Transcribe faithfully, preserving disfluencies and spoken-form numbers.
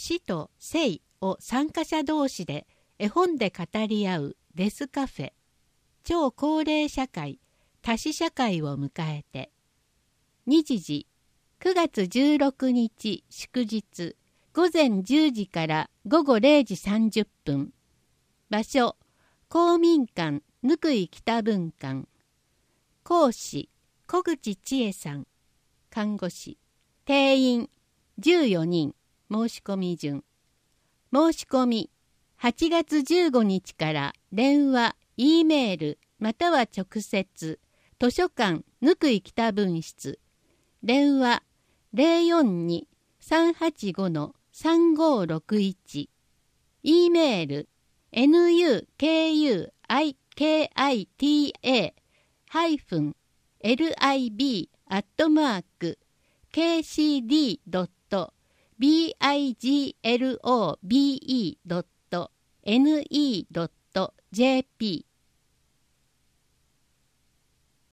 死と生を参加者同士で絵本で語り合うデスカフェ。超高齢社会、多子社会を迎えて。日時、くがつじゅうろくにち祝日、ごぜんじゅうじからごごれいじさんじゅっぷん。場所、公民館貫井北分館。講師、小口千恵さん。看護師。定員、じゅうよにん。申し込み順。申し込み、はちがつじゅうごにちから電話、Eメール、または直接、図書館貫井北分室。電話、ゼロよんに さんはちご さんごろくいち。E メール、ヌユーケーユーアイケーアイティーエー ハイフン エルアイビー アットマーク ケーシーディー ドット ビーアイジーエルオービーイー ドット ネット ドット ジェーピー